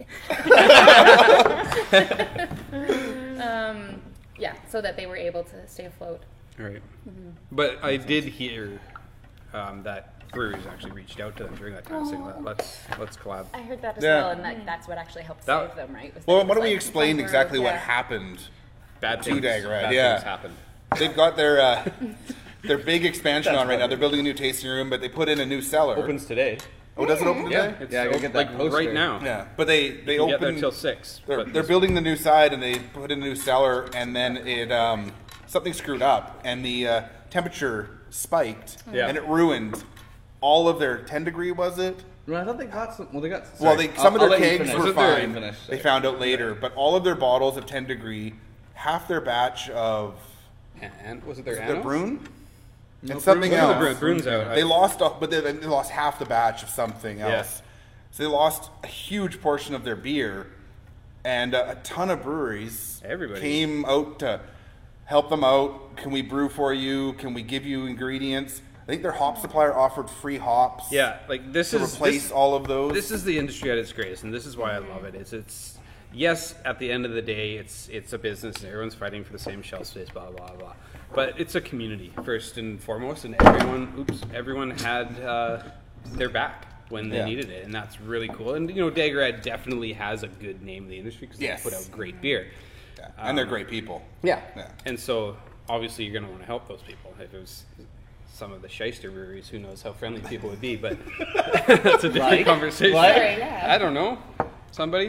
yeah, so that they were able to stay afloat.
Right. But I did hear that breweries actually reached out to them during that time, saying, let's collab.
I heard that as
Yeah.
well, and that's what actually helped
That-
save them, right? Was
Well,
that
why don't we
like-
explain exactly what
Yeah.
happened?
Bad
To
things,
Daggerhead,
bad
yeah.
things happened.
They've got their big expansion on right now. They're building a new tasting room, but they put in a new cellar.
opens today.
Oh, does it open today?
It's
Yeah, I gotta get that
like
poster.
right now.
Yeah, but they
You can get there
open.
till 6.
They're building the new side, and they put in a new cellar, and then it something screwed up, and the temperature spiked,
Yeah.
and it ruined all of their 10 degree. Was it?
No, I thought they got some. Well, they got.
Well,
sorry.
some of
I'll
their
let you
kegs
finish.
were
Let you
fine.
finish.
They found out later, but all of their bottles of 10 degree, half their batch of
And was it their
the
Anno?
Brune and something
Brune-
else.
the Brune's out.
They lost, but they lost half the batch of something
Yeah.
else. So they lost a huge portion of their beer, and a ton of breweries
Everybody.
came out to help them out. Can we brew for you? Can we give you ingredients? I think their hop supplier offered free hops.
Yeah, like this
To
is
replace
this,
all of those.
This is the industry at its greatest, and this is why I love it. It's yes, at the end of the day, it's a business, and everyone's fighting for the same shelf space, blah blah blah. But it's a community first and foremost, and everyone had their back when they
Yeah.
needed it, and that's really cool. And you know, Daggerhead definitely has a good name in the industry because
Yes.
they put out great beer.
Yeah. And they're great people.
Yeah.
Yeah.
And so obviously you're going to want to help those people. If it was some of the shyster breweries, who knows how friendly people would be, but that's a different conversation.
Sorry, yeah.
I don't know. Somebody?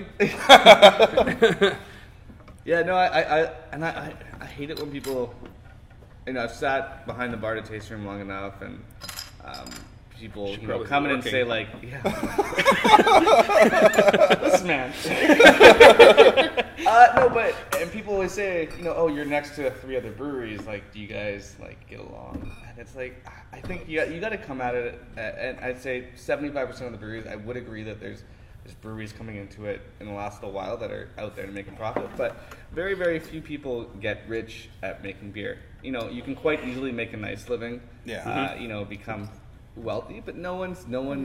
Yeah, no, I hate it when people, you know, I've sat behind the bar to taste room long enough, and people,
Should
you know,
probably
come
be
in and
working.
say like, yeah, this man. No, but and people always say, you know, oh, you're next to 3 other breweries, like, do you guys like get along? And it's like, I think you got to come at it, and I'd say 75% of the breweries, I would agree that there's breweries coming into it in the last little while that are out there to make a profit, but very, very few people get rich at making beer. You know, you can quite easily make a nice living,
Yeah.
you know, become wealthy, but no one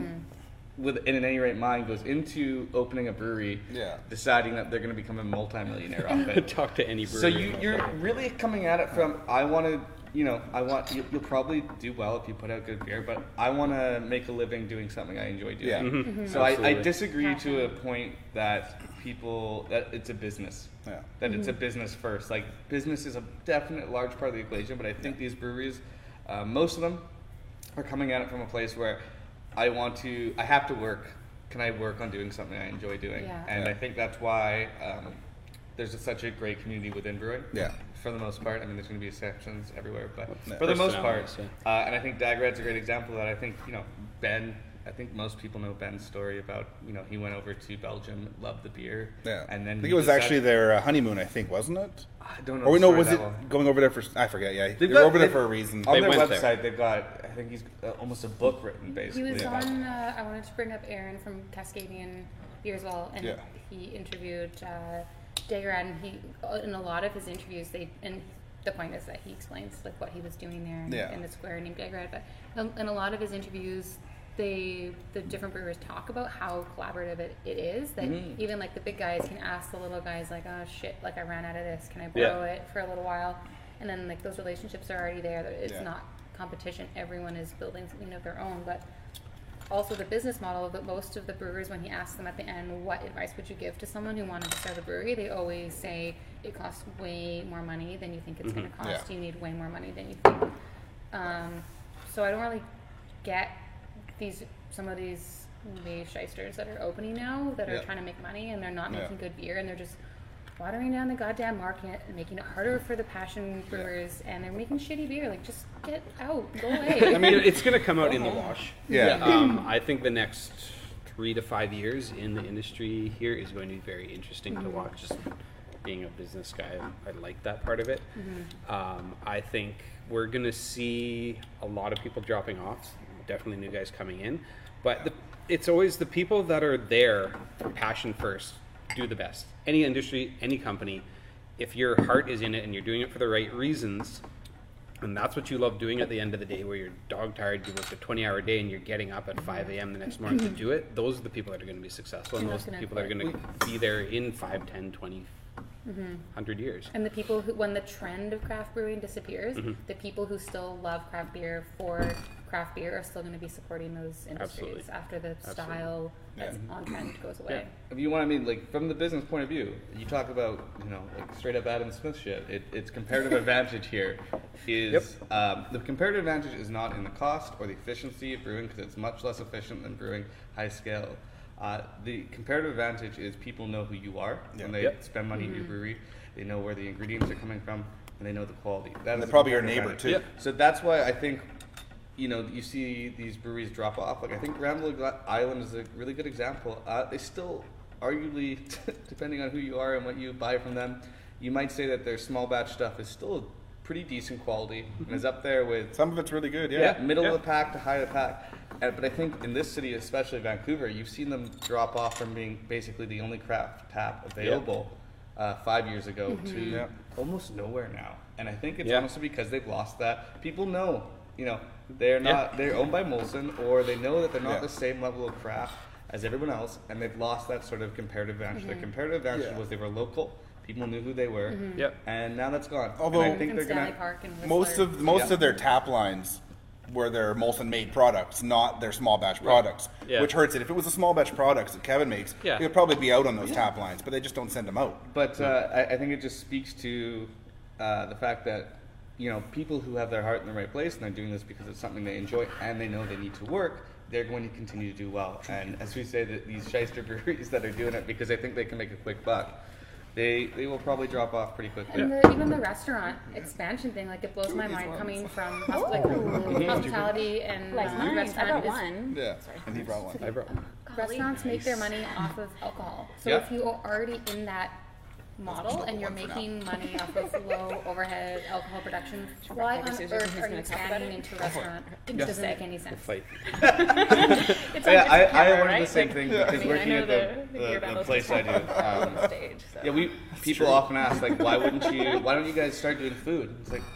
with in an any right mind goes into opening a brewery,
Yeah.
deciding that they're going to become a multimillionaire off it.
Talk to any brewery.
So you're really coming at it from, I want to, you know, you'll probably do well if you put out good beer, but I want to make a living doing something I enjoy doing.
Yeah.
So I
Absolutely.
disagree to a point that that it's a business.
Yeah.
That it's a business first. Like, business is a definite large part of the equation, but I think these breweries, most of them, are coming at it from a place where I have to work. Can I work on doing something I enjoy doing?
Yeah.
And
Yeah.
I think that's why there's such a great community within brewing.
Yeah.
For the most part, I mean, there's going to be exceptions everywhere, but
Yeah.
for the most part,
Personalities,
and I think Daggerhead's a great example of that. I think, you know, Ben. I think most people know Ben's story about, you know, he went over to Belgium, loved the beer,
Yeah.
and then
I think
he
it was
decided-
actually their honeymoon, I think, wasn't it?
I don't know.
Or
the
no,
story
was
that
it
well.
going over there for? I forget. Yeah, they
They've
were
got-
over there
they-
for a reason.
On
They
their
went
website,
there.
they've got, I think he's almost a book written,
He
basically.
was
about-
on. I wanted to bring up Aaron from Cascadian Beer as well, and
Yeah.
he interviewed Daggerhead, and in a lot of his interviews, and the point is that he explains like what he was doing there
Yeah.
in the square named Daggerhead. But in a lot of his interviews, the different brewers talk about how collaborative it is. That even like the big guys can ask the little guys like, "Oh shit, like I ran out of this. Can I borrow it for a little while?" And then like those relationships are already there. That it's
Yeah.
not competition. Everyone is building something of their own, but also the business model of most of the brewers, when he asks them at the end, what advice would you give to someone who wanted to start a brewery, they always say it costs way more money than you think it's going to cost.
Yeah.
You need way more money than you think. So I don't really get some of these maybe shysters that are opening now that are
Yeah.
trying to make money, and they're not
Yeah.
making good beer, and they're just watering down the goddamn market and making it harder for the passion brewers, and they're making shitty beer. Like, just get out, go away.
I mean, it's going to come out in the wash.
Yeah.
I think the next 3 to 5 years in the industry here is going to be very interesting to watch. Just being a business guy, I like that part of it. I think we're going to see a lot of people dropping off. definitely new guys coming in. But it's always the people that are there for passion first do the best. Any industry, any company, if your heart is in it and you're doing it for the right reasons, and that's what you love doing at the end of the day, where you're dog tired, you work a 20-hour day and you're getting up at 5 a.m. the next morning to do it, those are the people that are going to be successful, and those are the people that are going to be there in 5, 10, 20, 100 years.
And the people who, when the trend of craft brewing disappears, the people who still love craft beer for craft beer are still going to be supporting those industries
Absolutely.
after the style that's on trend goes away.
If you want, I mean, like from the business point of view, you talk about, you know, like straight up Adam Smith shit. It's comparative advantage here. Is the comparative advantage is not in the cost or the efficiency of brewing, because it's much less efficient than brewing high scale. The comparative advantage is people know who you are when they spend money in your brewery. They know where the ingredients are coming from, and they know the quality. That
And
is
they're probably your
comparative
neighbor,
advantage.
too.
So that's why I think, you know, you see these breweries drop off. Like I think Granville Island is a really good example. They still, arguably, depending on who you are and what you buy from them, you might say that their small batch stuff is still pretty decent quality and is up there with
Some of it's really good,
middle of the pack to high of the pack. But I think in this city, especially Vancouver, you've seen them drop off from being basically the only craft tap available 5 years ago to almost nowhere now. And I think it's honestly because they've lost that. People know, you know, they're not, they're owned by Molson, or they know that they're not the same level of craft as everyone else, and they've lost that sort of comparative advantage. Their comparative advantage was they were local. People knew who they were, and now that's gone.
Although-
and I think
And
they're
Stanley
gonna.
Park and
Most
Whistler.
of their tap lines were their Molson made products, not their small batch products,
Yeah.
which hurts it. If it was a small batch products that Kevin makes, it would probably be out on those tap lines, but they just don't send them out.
But I think it just speaks to the fact that, you know, people who have their heart in the right place and they're doing this because it's something they enjoy and they know they need to work, they're going to continue to do well. And as we say, that these shyster breweries that are doing it because they think they can make a quick buck, they will probably drop off pretty quickly.
And even the restaurant expansion thing, like it blows my mind coming from hospitality and
Like mine. I
restaurant
brought
is
one.
Yeah, and he brought one.
I brought one.
restaurants make their money off of alcohol. So
Yeah.
if you are already in that model and you're making money off of low overhead alcohol production, why on
Susan,
earth
who's
are you
gonna talk about
expanding
it?
into a restaurant? It doesn't make any sense.
Fight.
It's on
Yeah, I
camera,
wanted
right?
the same thing because
I mean, I
working
know
at
the beer
the
battles
place I do.
on stage. So.
Yeah, people often ask, like, why don't you guys start doing we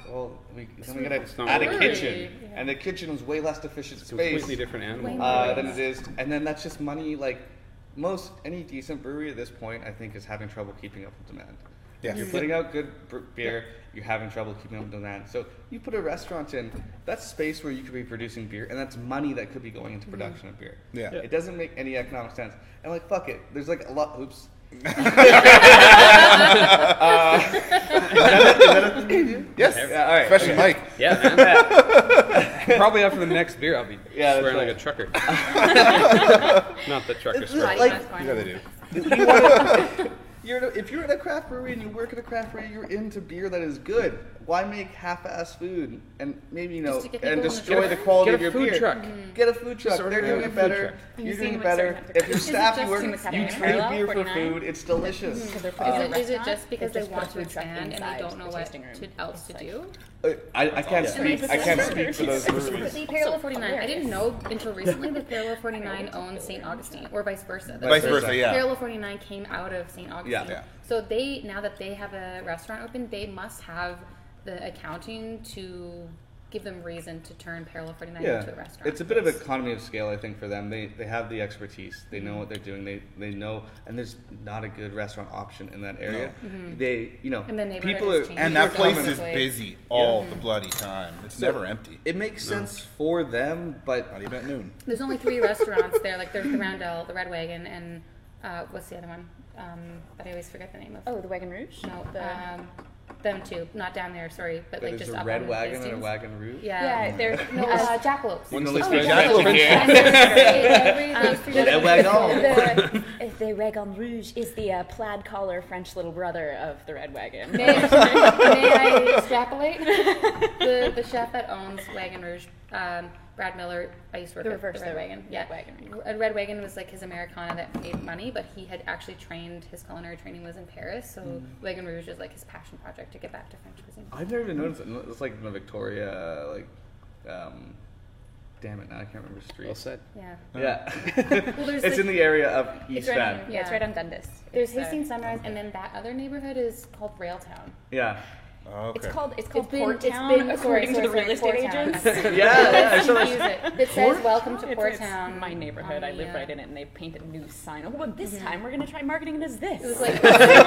gotta
not
add a
really-
kitchen, and the kitchen was way less efficient
It's a
space
completely different animal.
than it is, and then that's just money. Like any decent brewery at this point, I think, is having trouble keeping up with demand.
Yes.
You're putting out good beer, you're having trouble keeping up with demand. So you put a restaurant in, that's space where you could be producing beer, and that's money that could be going into production of beer.
Yeah.
It doesn't make any economic sense. And like, fuck it. There's like a lot. Oops.
Yes,
Yeah, all right.
especially Mike.
Yeah, man. Probably after the next beer, I'll be
Yeah, that's
swearing
right.
like a trucker. Not that truckers swear.
Like-
Yeah, they do.
If you're at a craft brewery and you work at a craft brewery, you're into beer that is good. Why make half-ass food and maybe
Just to get
and
people on the
destroy
truck.
the quality
Get
of
a
your
food
beer?
truck.
Get a food truck.
Just order
They're doing
a
it
food
better.
truck.
You
You're
see
doing
them
it better.
starting to
If your
Is it
staff
just
work,
too
you
much
trade
Parallel,
beer for
49?
food. It's delicious.
Because they're putting a
Is it
restaurant,
just because
they
they
just put a
want to
food truck
expand and they
inside
don't know
the
what
tasting room.
else to do?
I can't speak. I can't speak for those breweries.
See, Parallel 49, I didn't know until recently that Parallel 49 owns St. Augustine, or vice versa.
Vice versa, yeah.
Parallel 49 came out of St. Augustine.
Yeah.
So now that they have a restaurant open, they must have the accounting to give them reason to turn Parallel 49 into a restaurant.
It's a bit of economy of scale, I think, for them. They have the expertise. They know what they're doing. They know, and there's not a good restaurant option in that area. They,
And the neighborhood
people
has
are,
changed.
And that
People are
place
coming
is
this way.
busy all the bloody time. It's
So-
never empty.
It makes sense for them, but
Not even at noon.
There's only 3 restaurants there. Like there's the Roundel, the Red Wagon, and what's the other one? That I always forget the name of.
Oh, the Wagon Rouge?
No,
The,
them too. Not down there, sorry, but like
there's
just
a
up
red
on
wagon and a
Hastings.
wagon rouge.
Yeah.
there's
No, Jackalopes.
No,
Oh,
let's
yeah.
go
Jackalope.
Jackalope.
Every-
Red wagon.
the Wagon Rouge is the plaid collar French little brother of the Red Wagon.
May I extrapolate? The chef that owns Wagon Rouge, Brad Miller, I used to work
The
with
reverse,
the Red
the
Wagon.
Red Wagon.
Red Wagon was like his Americana that made money, but he had actually trained, his culinary training was in Paris, so Wagon Rouge is like his passion project to get back to French cuisine.
I've never even noticed it. It's like in the Victoria, Damn it, now I can't remember the street.
Well said.
Yeah.
Yeah.
Well, there's
It's in the area of East
It's right
Van.
on, yeah, it's right on Dundas.
There's
It's,
Hastings Sunrise, and then that other neighborhood is called Railtown.
Yeah.
Oh, okay.
It's called
It's
Port
been-
Town, according to the real estate
Port Town.
agents.
Yeah, I saw
Confuse
that.
it. It says "Welcome to
It's
Port Town."
my neighborhood. I live right in it, and they painted a new sign. Oh, well, this time we're gonna try marketing it as this.
It was like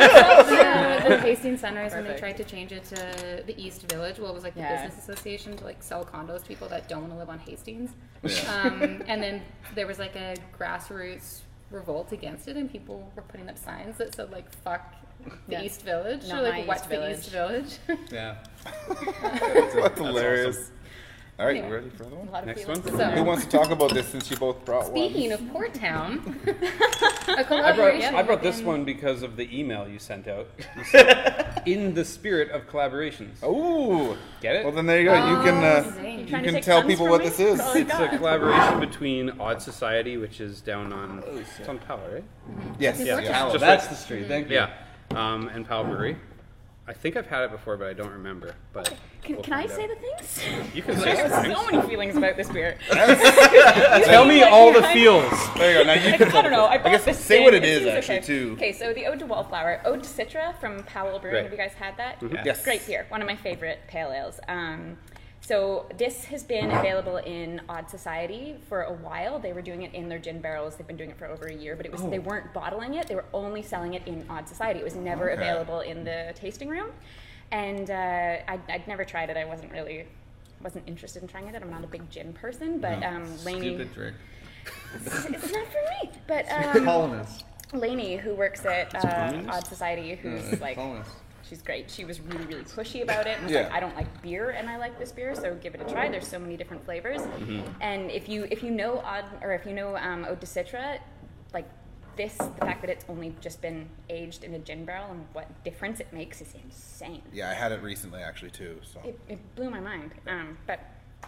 the Hastings Sunrise when they
Perfect.
tried to change it to the East Village. Well, it was like the
Yeah.
business association to like sell condos to people that don't want to live on Hastings.
Yeah.
And then there was like a grassroots revolt against it, and people were putting up signs that said like "fuck the
Yeah.
East Village"
Not
or
my
like "What's
East
the
Village."
East Village?"
Yeah.
That's hilarious. All right, you
Anyway.
ready for another
a
one?
lot of
Next
feelings.
one?
So-
Who wants to talk about this since you both brought
Speaking
one?
of Port Town, a
I
collaboration.
brought this
within-
one because of the email you sent out. You said, in the spirit of collaborations.
Oh,
Get it?
well then there you go. You can
Zing.
you
Trying to
can
take
tell
puns
people
from
what
me?
this is.
That's all I
It's a collaboration between Odd Society, which is down on it's on Powell, right?
Yes,
Yeah.
yeah.
Oh,
Just
that's
like-
the street. Thank you.
Yeah, and Powell Brewery. I think I've had it before, but I don't remember. But
Can,
we'll
can I
find
say
out.
the things?
You can say
There's
some
so
things.
many feelings about this beer.
Tell me all the feels.
There you go. Now you can.
I don't know. I brought
guess
this
say
in.
what it
It
is
seems
actually
okay.
too.
Okay, so the Ode to Wallflower, Ode to Citra from Powell Brewing.
Right.
Have you guys had that?
Yes.
Great beer. One of my favorite pale ales. So this has been available in Odd Society for a while. They were doing it in their gin barrels. They've been doing it for over a year, but it was they weren't bottling it. They were only selling it in Odd Society. It was never
Okay.
available in the tasting room. And I'd never tried it. I wasn't interested in trying it. I'm not a big gin person, but Lainey,
Stupid drink.
it's not for me. But
Colonists.
Lainey, who works at Odd Society, who's like,
Colonists.
she's great. She was really, really pushy about it. And was
Yeah.
like, I don't like beer, and I like this beer, so give it a try. There's so many different flavors. And if you know Ode to Citra, like this, the fact that it's only just been aged in a gin barrel and what difference it makes is insane.
Yeah, I had it recently actually too. So
It blew my mind. But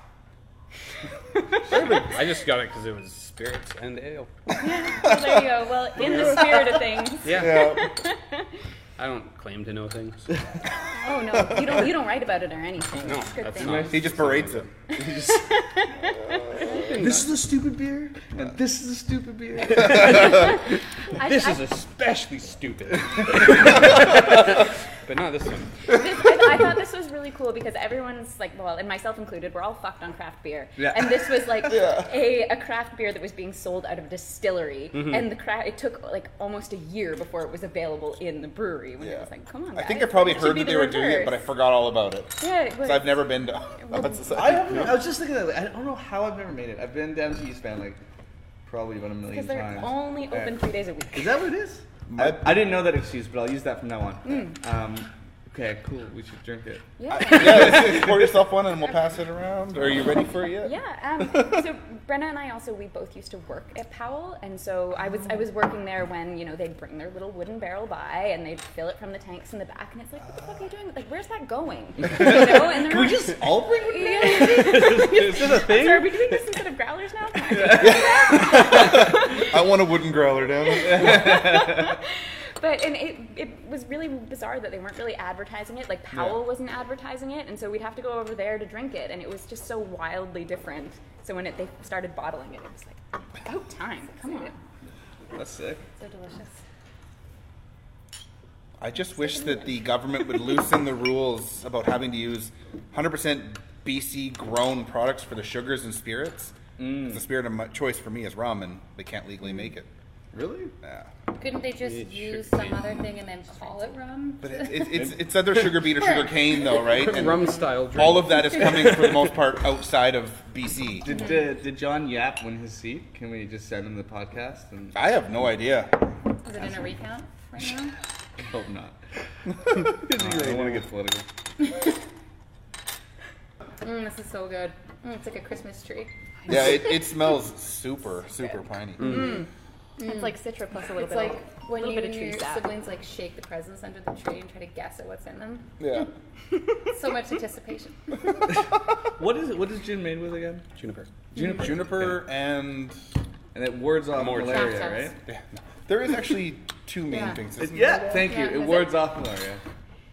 I just got it because it was spirits and ale.
well, there you go. Well, in the spirit of things.
Yeah. I don't claim to know things.
Oh no, you don't write about it or anything.
No,
It's a good
that's
thing.
not.
he just berates it.
This is a stupid beer, and this is a stupid beer.
This is especially stupid. But not this one.
I thought this was really cool because everyone's like, well, and myself included, we're all fucked on craft beer.
Yeah.
And this was like a craft beer that was being sold out of a distillery, and it took like almost a year before it was available in the brewery. When it was like, come on,
I think I
guys,
probably
it should
heard
be
that
the
they were doing it, but I
reverse.
forgot all about it.
Yeah, it
So
was.
I've never been to Odd Society.
I was just thinking that. I don't know how I've never made it. I've been down to East Van like probably about a million
Because they're
times.
only open 3 days a week.
Is that what it is? I didn't know that excuse, but I'll use that from now on. Okay, cool. We should drink it.
Yeah.
Yeah, pour yourself one and we'll pass it around. Are you ready for it yet?
Yeah. So Brenna and I we both used to work at Powell, and so I was working there when they'd bring their little wooden barrel by and they'd fill it from the tanks in the back, and it's like, what the fuck are you doing? Like, where's that going? And they're
Can we
not-
just all bring it?
Yeah.
Is this a thing?
So are we doing this instead of growlers now?
I want a wooden growler down there.
But and it was really bizarre that they weren't really advertising it. Like Powell wasn't advertising it, and so we'd have to go over there to drink it, and it was just so wildly different. So when they started bottling it, it was like, about time. Come on.
That's sick.
So delicious.
I just wish that the government would loosen the rules about having to use 100% BC grown products for the sugars and spirits. The spirit of my choice for me is rum, and they can't legally make it.
Really?
Yeah.
Couldn't they just
It
use
should
some
be.
other thing and then call it rum?
But it's either sugar beet or sugar cane, though, right? And
Rum style drink.
all of that is coming for the most part outside of BC.
Did John Yap win his seat? Can we just send him the podcast? And
I have no idea.
Is it in a recount right now?
hope not. I don't want to get political.
This is so good. It's like a Christmas tree.
Yeah, it smells super, super piney.
It's like Citra plus a little
It's
bit.
like
of,
when
little
you
bit
and
of
your
tree sap.
siblings like shake the presents under the tree and try to guess at what's in them.
Yeah.
So much anticipation.
What is it? What is gin made with again?
Juniper.
Juniper and
And it wards off
More
malaria,
Chapters.
right?
yeah, there is actually two main
Yeah.
things. isn't
Yeah,
there?
thank you.
Yeah,
It
is
wards off malaria.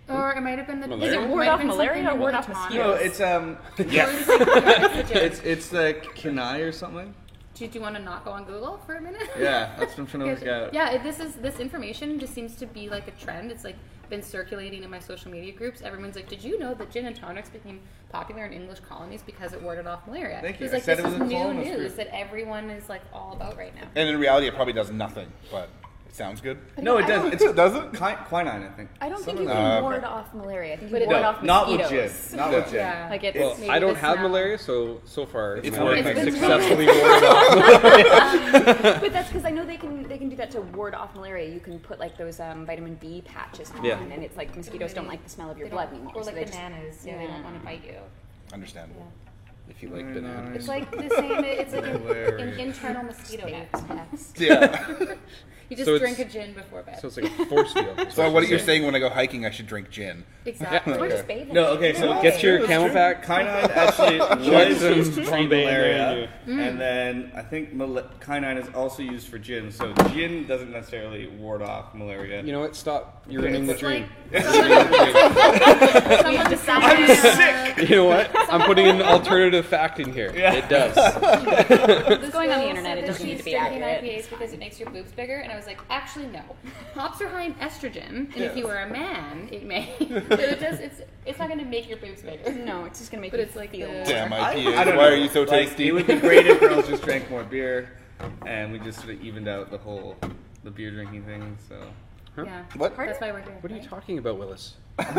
Or it might have been the.
Malaria?
Is it ward
might have
off
been
malaria
something
or ward
with
off
the
mosquitoes?
tonic.
No, it's
Yes.
it's the Kenai or something.
Do you want to not go on Google for a minute?
Yeah, that's what I'm trying to work out.
Yeah, this information just seems to be like a trend. It's like been circulating in my social media groups. Everyone's like, "Did you know that gin and tonics became popular in English colonies because it warded off malaria?"
Thank you.
He's
I
like,
said
"This
it was
is
a
new
colonist
news
group.
that everyone is like all about right now."
And in reality, it probably does nothing, but it sounds good.
No, it does. It's
Does it?
quinine, I think.
I don't think
Some
you
of
can
them.
ward off malaria. I think you
But it-
ward
No,
off
Not with
mosquitoes.
gin. Not with gin.
Yeah.
Like it's
Well,
Maybe
I don't
the
have
smell.
malaria, so far
It's
my
working.
wife
It's been
successfully warded off.
But that's because I know they can do that to ward off malaria. You can put like those vitamin B patches on,
Yeah.
and it's like mosquitoes don't like the smell of your
They
blood
don't-
anymore.
Or
so
like
they just-
bananas. Yeah, they don't want to bite you.
Understandable.
If you like bananas.
It's like the same. It's like an
Hilarious.
internal mosquito net.
Yeah.
You just
So it's-
drink a gin before bed.
So it's like a force field. is
So what you're
saying.
saying when I go hiking, I should drink gin.
Exactly.
Or just bathe in
No,
it.
okay, so
Get your Camelback.
Quinine actually
Check
was
some
used to treat
Bombay in
malaria,
Mm.
and then I think quinine is also used for gin. So gin doesn't necessarily ward off malaria.
You know what? Stop. You're ruining the
It's
dream.
like
Someone decided.
I'm sick.
You know what? I'm putting an alternative fact in here.
Yeah.
It does.
This
going on the
girl
internet,
said
it
that
doesn't need
she's
to be
drinking
accurate.
IPAs because it makes your boobs bigger, and I was like, actually no. Hops are high in estrogen, and if you were a man, it may. But it does. It's not going to make your boobs bigger.
No, it's just gonna make
But
you
it's like
feel.
the-
Damn
I
IPAs.
don't
Why
know.
are you so
Like,
tasty?
It would be great if girls just drank more beer, and we just sort of evened out the beer drinking thing. So
Yeah.
What?
That's why we're here.
What are you
right?
talking about, Willis?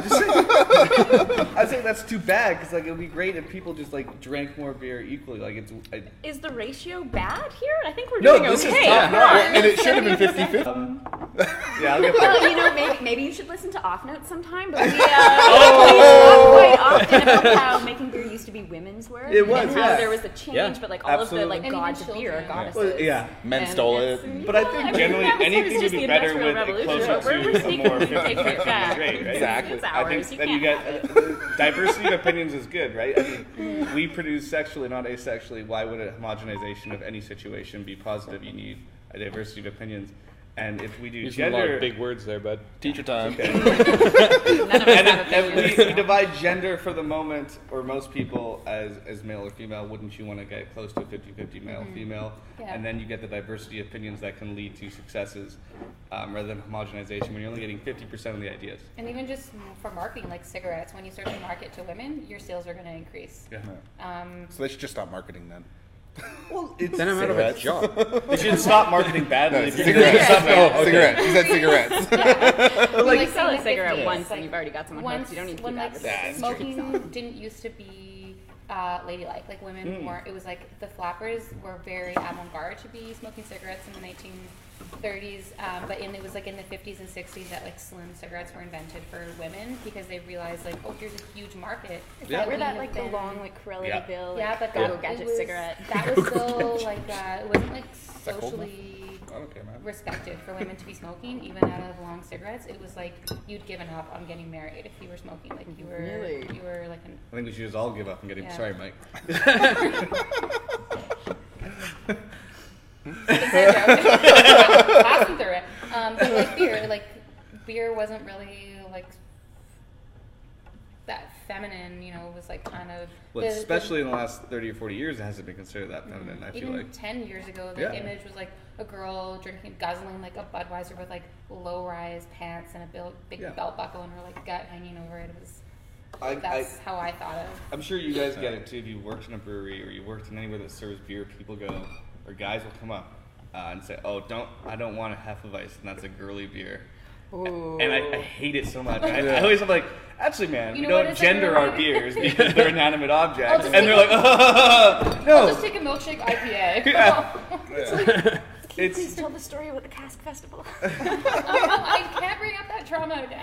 I think that's too bad because like it would be great if people just like drank more beer equally. Like
Is the ratio bad here? I think we're
No,
doing
this is
okay.
top
Well, and it should have been 50-50.
yeah, I'll get
Well, you know, maybe you should listen to Off Note sometime. But we talk quite often about how making beer used to be women's work.
It was,
and how
yeah.
there was a change,
Yeah,
but like all
absolutely.
of the like
And even
gods of beer are
children.
goddesses.
Well, yeah.
Men
And
stole
it's-
it.
But I think generally
that was
anything would
just
be
the
better
Industrial
with it
Revolution.
closer
We're
to a
sneaking
more
into
50-50
take back.
rate, right?
Exactly.
It's
I
ours.
think
You
then you
can't
get
have it.
diversity of opinions is good, right? I mean, we produce sexually, not asexually. Why would a homogenization of any situation be positive? You need a diversity of opinions. And if we do
Using a lot
gender,
of big words there, bud.
Teacher time.
None of us
and
have
if
opinions.
we divide gender for the moment, or most people as male or female, wouldn't you want to get close to a 50-50 male-female?
Yeah.
And then you get the diversity of opinions that can lead to successes rather than homogenization when you're only getting 50% of the ideas.
And even just for marketing, like cigarettes, when you start to market to women, your sales are going to increase.
Yeah.
So they should just stop marketing then.
Well, it's
Then I'm out of a job.
They should stop marketing badly.
Cigarettes. Cigarettes. You said cigarettes.
But
Like sell
in
a
the
cigarette
50s,
once
like,
and you've already got someone hooked. You don't need to
when
keep
like
advertising.
smoking didn't used to be ladylike. Like women weren't. It was like the flappers were very avant-garde to be smoking cigarettes in the 1930s. But it was like in the 50s and 60s that like slim cigarettes were invented for women because they realized like, oh, here's a huge market.
Yeah.
We're that
we
like
have
the
been-
long like Corelli
Yeah.
bill.
Yeah,
like,
but
go
that
gadget
it was,
cigarette.
That was still like it wasn't like
that cold
socially
Okay, man.
respected for women to be smoking, even out of long cigarettes. It was like you'd given up on getting married if you were smoking. Like you were,
Really?
you were like an.
I think we should just all give up and get him.
Yeah.
Sorry, Mike.
Passing through it. But like beer wasn't really like that feminine. You know, it was like kind of.
Well,
the-
especially in the last 30 or 40 years, it hasn't been considered that feminine, I feel
even
like.
10 years ago, the
Yeah.
image was like a girl drinking, guzzling like a Budweiser with like low-rise pants and a big
Yeah.
belt buckle and her like gut hanging over it. It was
I-
that's how I thought of.
I'm sure you guys get it too. If you worked in a brewery or you worked in anywhere that serves beer, people go, or guys will come up and say, "Oh, I don't want a Hefeweizen, and that's a girly beer." And I hate it so much. I always am like, actually, man,
You
we
know what
don't
is
gender
like
our beers because they're inanimate objects,
just
and they're like,
I'll
no,
just take a milkshake IPA.
Yeah.
Please
it's
tell the story about the Cask Festival.
I can't bring up that trauma again.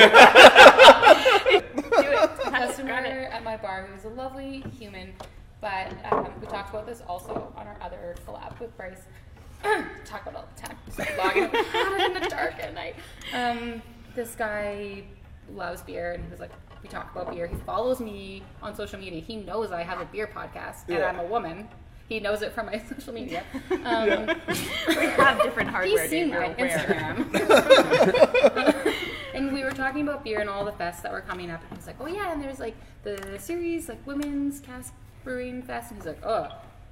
Do it.
Customer
Grab it.
at my bar who was a lovely human, but we talked about this also on our other collab with Bryce. Talk about all the time. Just like logging in the dark at night. This guy loves beer, and he was like, we talk about beer. He follows me on social media. He knows I have a beer podcast, and
Yeah.
I'm a woman. He knows it from my social media.
We have different hardware.
He's seen
Dave,
my
you're aware.
Instagram. And we were talking talking about beer and all the fests that were coming up, and he was like, "Oh yeah, and there's like the series, like Women's Cask Brewing Fest," and he's like, "Oh."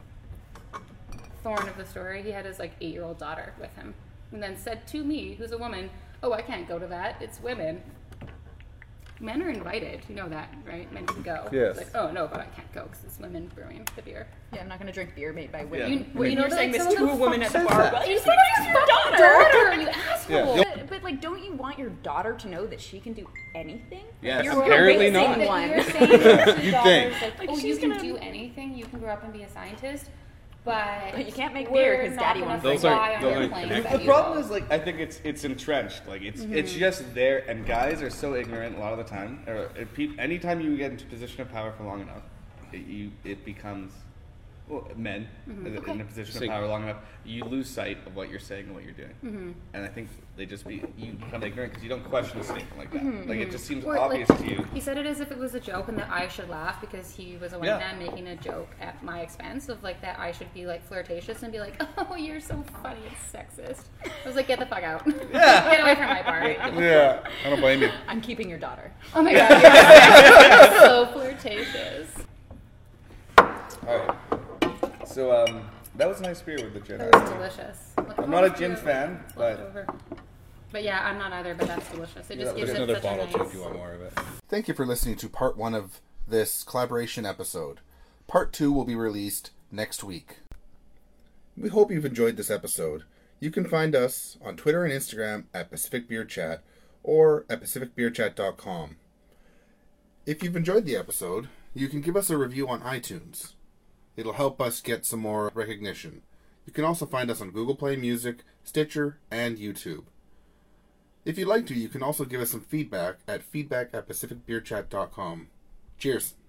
Thorn of the story, he had his like 8-year-old daughter with him, and then said to me, who's a woman, "Oh, I can't go to that. It's women." Men are invited. You know that, right? Men can go.
Yes.
It's like, oh no, but I can't go because it's women brewing the beer.
Yeah, I'm not going to drink beer made by
Yeah.
women.
Well, you know,
You're saying
like,
this
so
to a
the
woman
fuck
at the
says
bar.
that?
Well, you
It's
said it's your
daughter, you asshole.
Yeah.
But like, don't you want your daughter to know that she can do anything?
Yes,
You're
apparently
raising
not.
one.
You're saying that your
You'd
daughter's
think.
like, oh,
Like,
you
she's
can
gonna-
do anything. You can grow up and be a scientist, but
But you can't make
we're
beer 'cause
not
daddy
gonna
wants
to
fly
drink.
on
Those
your
aren't
planes
connected.
that
The
you
problem
go.
is, like, I think it's entrenched. Like, it's just there, and guys are so ignorant a lot of the time. Or anytime you get into a position of power for long enough, it becomes, well, men in a position of power long enough, you lose sight of what you're saying and what you're doing. And I think you become ignorant because you don't question a statement like that. Like, it just seems
Or,
obvious
like,
to you.
he said it as if it was a joke and that I should laugh because he was a white
Yeah.
man making a joke at my expense of like that I should be like flirtatious and be like, oh, you're so funny, it's sexist. I was like, get the fuck out. Get away from my bar.
Yeah, I don't blame you.
I'm keeping your daughter.
Oh my god, you're so flirtatious.
All right. So that was a nice beer with the gin.
That was delicious. Look,
I'm not a
oh,
gin
it's
fan,
left
but
over. But yeah, I'm not either, but that's delicious. It just
Yeah,
gives
there's
it
another
such
bottle
a nice...
too if you want more of it. Thank you for listening to part 1 of this collaboration episode. Part 2 will be released next week. We hope you've enjoyed this episode. You can find us on Twitter and Instagram at Pacific Beer Chat or at pacificbeerchat.com. If you've enjoyed the episode, you can give us a review on iTunes. It'll help us get some more recognition. You can also find us on Google Play Music, Stitcher, and YouTube. If you'd like to, you can also give us some feedback at feedback@pacificbeerchat.com. Cheers.